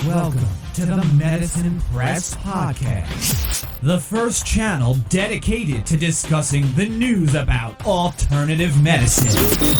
Welcome to the Medicine Press Podcast, the first channel dedicated to discussing the news about alternative medicine.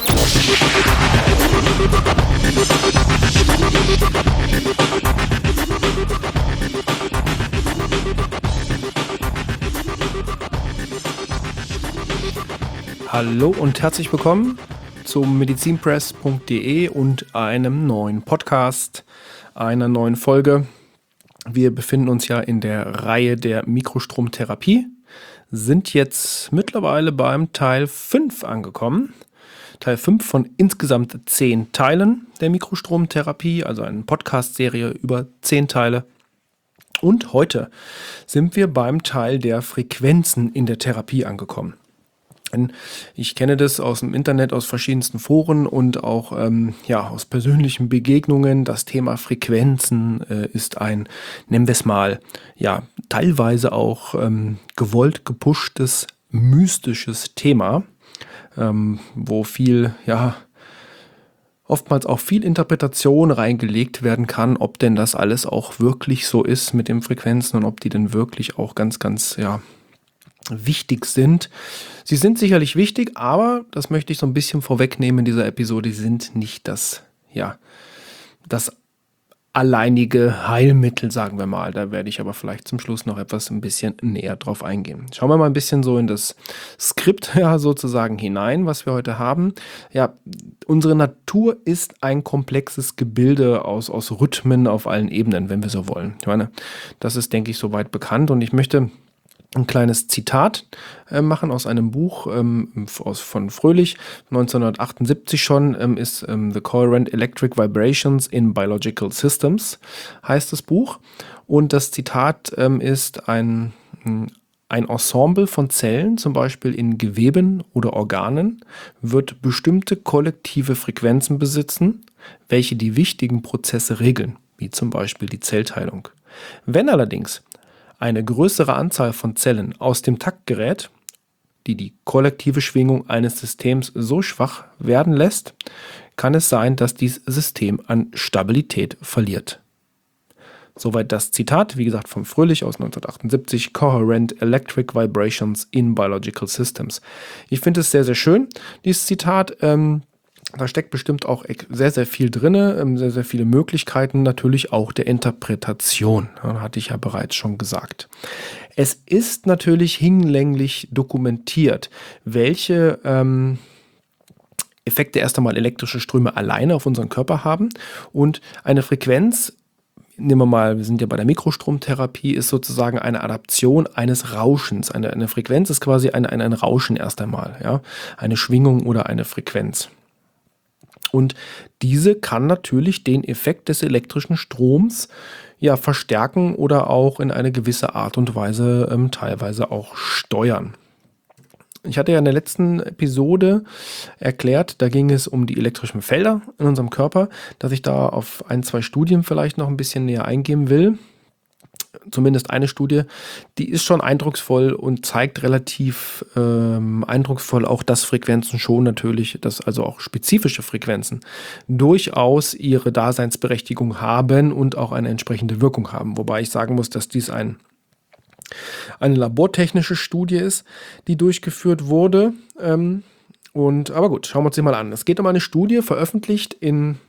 Hallo und herzlich willkommen zum medizinpress.de und einem neuen Podcast, einer neuen Folge. Wir befinden uns ja in der Reihe der Mikrostromtherapie, sind jetzt mittlerweile beim Teil 5 angekommen. Teil 5 von insgesamt 10 Teilen der Mikrostromtherapie, also eine Podcast-Serie über 10 Teile. Und heute sind wir beim Teil der Frequenzen in der Therapie angekommen. Ich kenne das aus dem Internet, aus verschiedensten Foren und auch aus persönlichen Begegnungen. Das Thema Frequenzen ist ein, nennen wir es mal, teilweise auch gewollt gepushtes, mystisches Thema, wo oftmals auch viel Interpretation reingelegt werden kann, ob denn das alles auch wirklich so ist mit den Frequenzen und ob die denn wirklich auch ganz wichtig sind. Sie sind sicherlich wichtig, aber das möchte ich so ein bisschen vorwegnehmen in dieser Episode, sie sind nicht das alleinige Heilmittel, sagen wir mal. Da werde ich aber vielleicht zum Schluss noch ein bisschen näher drauf eingehen. Schauen wir mal ein bisschen so in das Skript sozusagen hinein, was wir heute haben. Ja, unsere Natur ist ein komplexes Gebilde aus Rhythmen auf allen Ebenen, wenn wir so wollen. Ich meine, das ist, denke ich, soweit bekannt und ich möchte ein kleines Zitat machen aus einem Buch von Fröhlich, 1978 schon, ist The Coherent Electric Vibrations in Biological Systems, heißt das Buch. Und das Zitat ist ein Ensemble von Zellen, zum Beispiel in Geweben oder Organen, wird bestimmte kollektive Frequenzen besitzen, welche die wichtigen Prozesse regeln, wie zum Beispiel die Zellteilung. Wenn allerdings eine größere Anzahl von Zellen aus dem Takt gerät, die kollektive Schwingung eines Systems so schwach werden lässt, kann es sein, dass dieses System an Stabilität verliert. Soweit das Zitat, wie gesagt, von Fröhlich aus 1978, Coherent Electric Vibrations in Biological Systems. Ich finde es sehr, sehr schön, dieses Zitat. Da steckt bestimmt auch sehr, sehr viel drin, sehr, sehr viele Möglichkeiten, natürlich auch der Interpretation, hatte ich ja bereits schon gesagt. Es ist natürlich hinlänglich dokumentiert, welche Effekte erst einmal elektrische Ströme alleine auf unseren Körper haben und eine Frequenz, nehmen wir mal, wir sind ja bei der Mikrostromtherapie, ist sozusagen eine Adaption eines Rauschens. Eine Frequenz ist quasi ein Rauschen erst einmal, ja? Eine Schwingung oder eine Frequenz. Und diese kann natürlich den Effekt des elektrischen Stroms verstärken oder auch in eine gewisse Art und Weise teilweise auch steuern. Ich hatte ja in der letzten Episode erklärt, da ging es um die elektrischen Felder in unserem Körper, dass ich da auf 1-2 Studien vielleicht noch ein bisschen näher eingehen will. Zumindest eine Studie, die ist schon eindrucksvoll und zeigt relativ eindrucksvoll auch, dass Frequenzen schon natürlich, dass also auch spezifische Frequenzen durchaus ihre Daseinsberechtigung haben und auch eine entsprechende Wirkung haben. Wobei ich sagen muss, dass dies eine labortechnische Studie ist, die durchgeführt wurde. Aber gut, schauen wir uns die mal an. Es geht um eine Studie, veröffentlicht in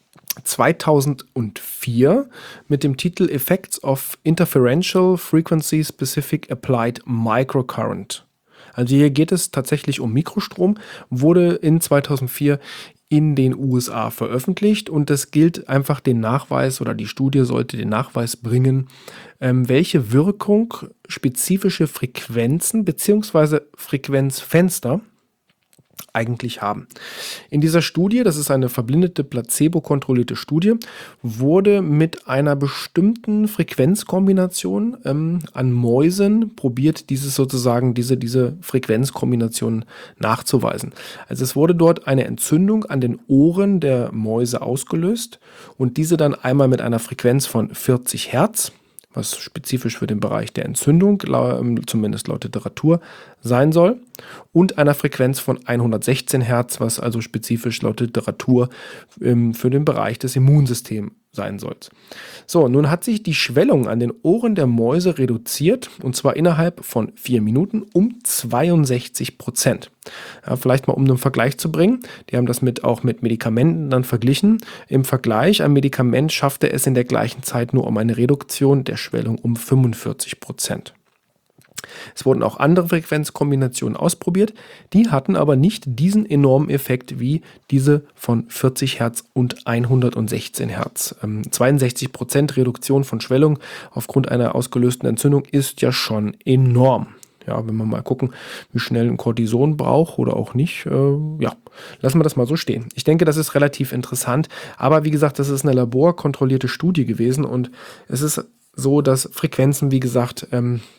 2004 mit dem Titel Effects of Interferential Frequency Specific Applied Microcurrent. Also hier geht es tatsächlich um Mikrostrom, wurde in 2004 in den USA veröffentlicht und es gilt einfach den Nachweis oder die Studie sollte den Nachweis bringen, welche Wirkung spezifische Frequenzen bzw. Frequenzfenster eigentlich haben. In dieser Studie, das ist eine verblindete, placebo-kontrollierte Studie, wurde mit einer bestimmten Frequenzkombination an Mäusen probiert, diese Frequenzkombination nachzuweisen. Also es wurde dort eine Entzündung an den Ohren der Mäuse ausgelöst und diese dann einmal mit einer Frequenz von 40 Hertz, was spezifisch für den Bereich der Entzündung, zumindest laut Literatur, sein soll, und einer Frequenz von 116 Hertz, was also spezifisch laut Literatur für den Bereich des Immunsystems sein soll. So, nun hat sich die Schwellung an den Ohren der Mäuse reduziert, und zwar innerhalb von 4 Minuten um 62%. Ja, vielleicht mal um einen Vergleich zu bringen, die haben das auch mit Medikamenten dann verglichen. Im Vergleich, ein Medikament schaffte es in der gleichen Zeit nur um eine Reduktion der Schwellung um 45%. Es wurden auch andere Frequenzkombinationen ausprobiert, die hatten aber nicht diesen enormen Effekt wie diese von 40 Hertz und 116 Hertz. 62% Reduktion von Schwellung aufgrund einer ausgelösten Entzündung ist ja schon enorm. Ja, wenn wir mal gucken, wie schnell ein Cortison braucht oder auch nicht, lassen wir das mal so stehen. Ich denke, das ist relativ interessant, aber wie gesagt, das ist eine laborkontrollierte Studie gewesen und es ist so, dass Frequenzen, wie gesagt,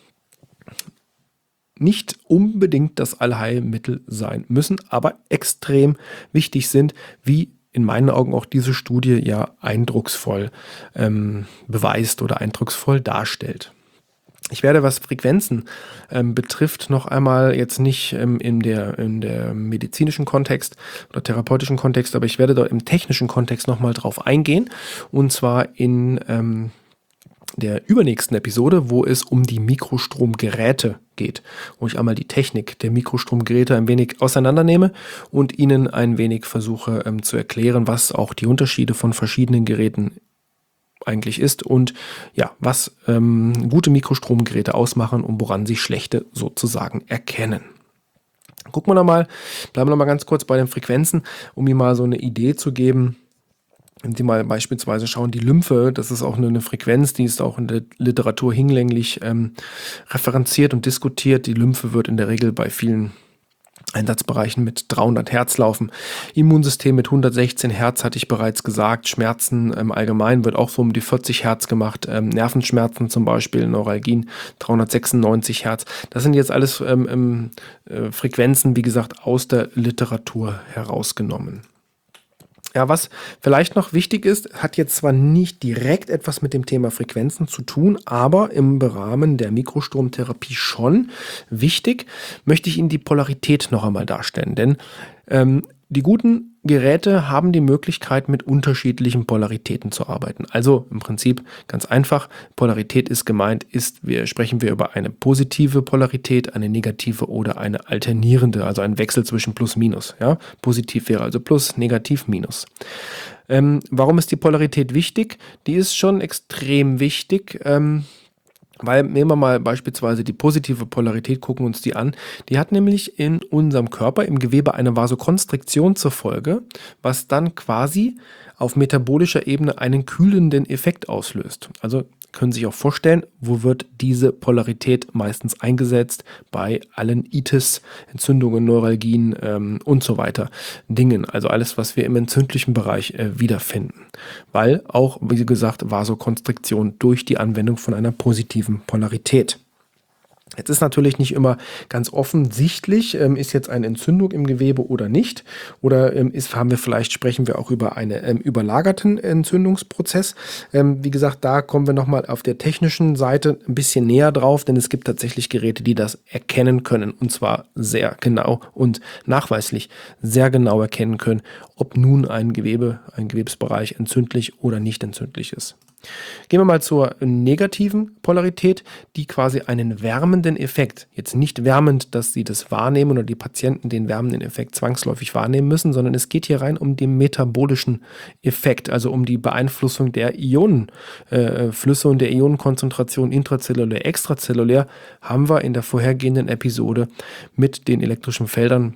nicht unbedingt das Allheilmittel sein müssen, aber extrem wichtig sind, wie in meinen Augen auch diese Studie ja eindrucksvoll beweist oder eindrucksvoll darstellt. Ich werde, was Frequenzen betrifft, noch einmal jetzt nicht in der medizinischen Kontext oder therapeutischen Kontext, aber ich werde dort im technischen Kontext noch mal drauf eingehen, und zwar in der übernächsten Episode, wo es um die Mikrostromgeräte geht, wo ich einmal die Technik der Mikrostromgeräte ein wenig auseinandernehme und Ihnen ein wenig versuche zu erklären, was auch die Unterschiede von verschiedenen Geräten eigentlich ist und ja, was gute Mikrostromgeräte ausmachen und woran sie schlechte sozusagen erkennen. Gucken wir nochmal, bleiben wir nochmal ganz kurz bei den Frequenzen, um Ihnen mal so eine Idee zu geben. Wenn Sie mal beispielsweise schauen, die Lymphe, das ist auch eine Frequenz, die ist auch in der Literatur hinlänglich referenziert und diskutiert. Die Lymphe wird in der Regel bei vielen Einsatzbereichen mit 300 Hertz laufen. Immunsystem mit 116 Hertz hatte ich bereits gesagt. Schmerzen im Allgemeinen wird auch so um die 40 Hertz gemacht. Nervenschmerzen zum Beispiel, Neuralgien 396 Hertz. Das sind jetzt alles Frequenzen, wie gesagt, aus der Literatur herausgenommen. Ja, was vielleicht noch wichtig ist, hat jetzt zwar nicht direkt etwas mit dem Thema Frequenzen zu tun, aber im Rahmen der Mikrostromtherapie schon wichtig, möchte ich Ihnen die Polarität noch einmal darstellen. Denn die guten Geräte haben die Möglichkeit, mit unterschiedlichen Polaritäten zu arbeiten. Also im Prinzip ganz einfach, Polarität ist gemeint, sprechen wir über eine positive Polarität, eine negative oder eine alternierende, also ein Wechsel zwischen Plus, Minus. Ja? Positiv wäre also Plus, negativ, Minus. Warum ist die Polarität wichtig? Die ist schon extrem wichtig, weil, nehmen wir mal beispielsweise die positive Polarität, gucken uns die an. Die hat nämlich in unserem Körper, im Gewebe, eine Vasokonstriktion zur Folge, was dann quasi auf metabolischer Ebene einen kühlenden Effekt auslöst. Also können Sie sich auch vorstellen, wo wird diese Polarität meistens eingesetzt? Bei allen Itis, Entzündungen, Neuralgien und so weiter Dingen. Also alles, was wir im entzündlichen Bereich wiederfinden. Weil auch, wie gesagt, Vasokonstriktion durch die Anwendung von einer positiven Polarität. Jetzt ist natürlich nicht immer ganz offensichtlich, ist jetzt eine Entzündung im Gewebe oder nicht. Oder sprechen wir auch über einen überlagerten Entzündungsprozess. Wie gesagt, da kommen wir nochmal auf der technischen Seite ein bisschen näher drauf, denn es gibt tatsächlich Geräte, die das erkennen können. Und zwar sehr genau und nachweislich sehr genau erkennen können, ob nun ein Gewebsbereich entzündlich oder nicht entzündlich ist. Gehen wir mal zur negativen Polarität, die quasi einen wärmenden Effekt, jetzt nicht wärmend, dass Sie das wahrnehmen oder die Patienten den wärmenden Effekt zwangsläufig wahrnehmen müssen, sondern es geht hier rein um den metabolischen Effekt, also um die Beeinflussung der Ionenflüsse und der Ionenkonzentration intrazellulär, extrazellulär, haben wir in der vorhergehenden Episode mit den elektrischen Feldern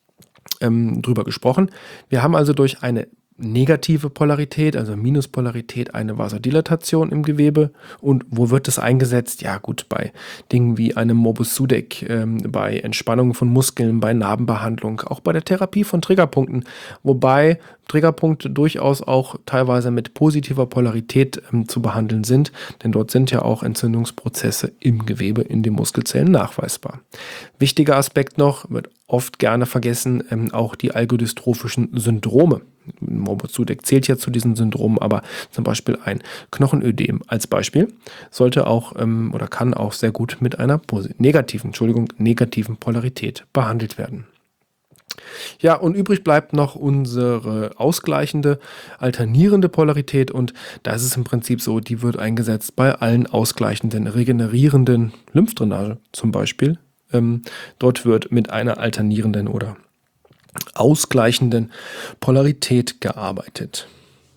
drüber gesprochen. Wir haben also durch eine negative Polarität, also Minuspolarität, eine Vasodilatation im Gewebe. Und wo wird es eingesetzt? Ja gut, bei Dingen wie einem Morbus Sudeck, bei Entspannung von Muskeln, bei Narbenbehandlung, auch bei der Therapie von Triggerpunkten, wobei Triggerpunkte durchaus auch teilweise mit positiver Polarität zu behandeln sind, denn dort sind ja auch Entzündungsprozesse im Gewebe, in den Muskelzellen nachweisbar. Wichtiger Aspekt noch, wird oft gerne vergessen, auch die algodystrophischen Syndrome. Morbus Sudeck zählt ja zu diesen Syndromen, aber zum Beispiel ein Knochenödem als Beispiel sollte auch oder kann auch sehr gut mit einer negativen Polarität behandelt werden. Ja, und übrig bleibt noch unsere ausgleichende, alternierende Polarität und da ist es im Prinzip so, die wird eingesetzt bei allen ausgleichenden, regenerierenden Lymphdrainage zum Beispiel. Dort wird mit einer alternierenden oder ausgleichenden Polarität gearbeitet.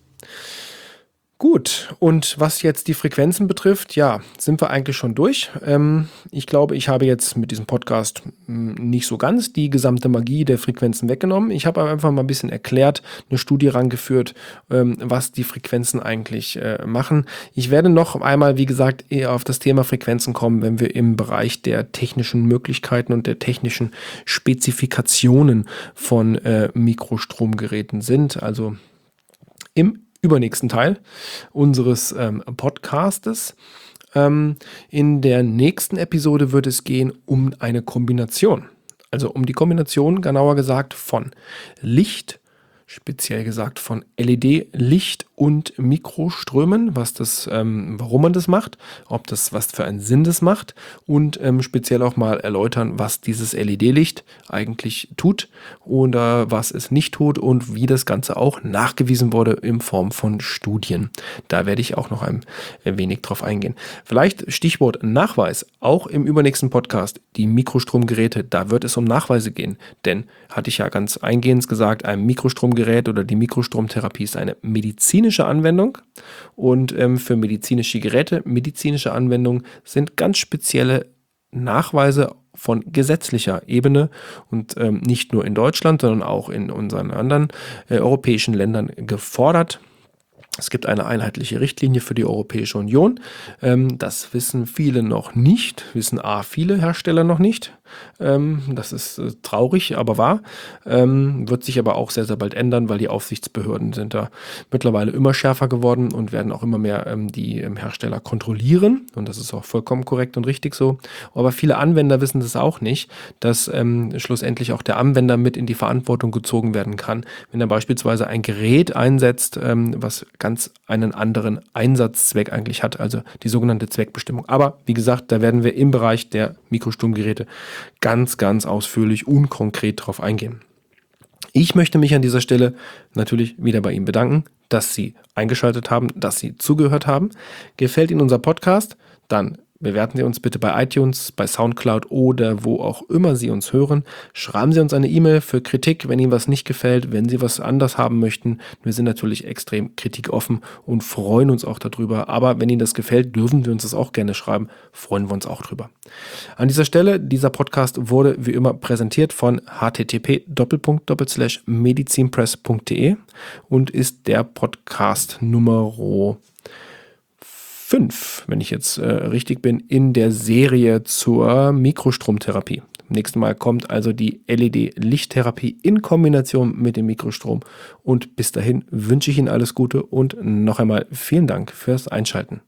Gut, und was jetzt die Frequenzen betrifft, ja, sind wir eigentlich schon durch. Ich glaube, ich habe jetzt mit diesem Podcast nicht so ganz die gesamte Magie der Frequenzen weggenommen. Ich habe aber einfach mal ein bisschen erklärt, eine Studie rangeführt, was die Frequenzen eigentlich machen. Ich werde noch einmal, wie gesagt, eher auf das Thema Frequenzen kommen, wenn wir im Bereich der technischen Möglichkeiten und der technischen Spezifikationen von Mikrostromgeräten sind. Also im übernächsten Teil unseres Podcastes. In der nächsten Episode wird es gehen um eine Kombination. Also um die Kombination, genauer gesagt, von Licht, speziell gesagt von LED-Licht und Mikroströmen, warum man das macht, ob das was für einen Sinn das macht und speziell auch mal erläutern, was dieses LED-Licht eigentlich tut oder was es nicht tut und wie das Ganze auch nachgewiesen wurde in Form von Studien. Da werde ich auch noch ein wenig drauf eingehen. Vielleicht Stichwort Nachweis, auch im übernächsten Podcast, die Mikrostromgeräte, da wird es um Nachweise gehen, denn hatte ich ja ganz eingehend gesagt, ein Mikrostromgerät oder die Mikrostromtherapie ist eine medizinische Anwendung und für medizinische Geräte, medizinische Anwendungen sind ganz spezielle Nachweise von gesetzlicher Ebene und nicht nur in Deutschland, sondern auch in unseren anderen europäischen Ländern gefordert. Es gibt eine einheitliche Richtlinie für die Europäische Union. Das wissen viele noch nicht, wissen viele Hersteller noch nicht. Das ist traurig, aber wahr. Wird sich aber auch sehr, sehr bald ändern, weil die Aufsichtsbehörden sind da mittlerweile immer schärfer geworden und werden auch immer mehr die Hersteller kontrollieren. Und das ist auch vollkommen korrekt und richtig so. Aber viele Anwender wissen das auch nicht, dass schlussendlich auch der Anwender mit in die Verantwortung gezogen werden kann, wenn er beispielsweise ein Gerät einsetzt, was ganz einen anderen Einsatzzweck eigentlich hat, also die sogenannte Zweckbestimmung. Aber wie gesagt, da werden wir im Bereich der Mikrostromgeräte ganz, ganz ausführlich und konkret drauf eingehen. Ich möchte mich an dieser Stelle natürlich wieder bei Ihnen bedanken, dass Sie eingeschaltet haben, dass Sie zugehört haben. Gefällt Ihnen unser Podcast? Dann bewerten Sie uns bitte bei iTunes, bei Soundcloud oder wo auch immer Sie uns hören. Schreiben Sie uns eine E-Mail für Kritik, wenn Ihnen was nicht gefällt, wenn Sie was anders haben möchten. Wir sind natürlich extrem kritikoffen und freuen uns auch darüber. Aber wenn Ihnen das gefällt, dürfen wir uns das auch gerne schreiben. Freuen wir uns auch drüber. An dieser Stelle, dieser Podcast wurde wie immer präsentiert von http://medizinpress.de und ist der Podcast Nummer 5, wenn ich jetzt richtig bin, in der Serie zur Mikrostromtherapie. Nächstes Mal kommt also die LED-Lichttherapie in Kombination mit dem Mikrostrom. Und bis dahin wünsche ich Ihnen alles Gute und noch einmal vielen Dank fürs Einschalten.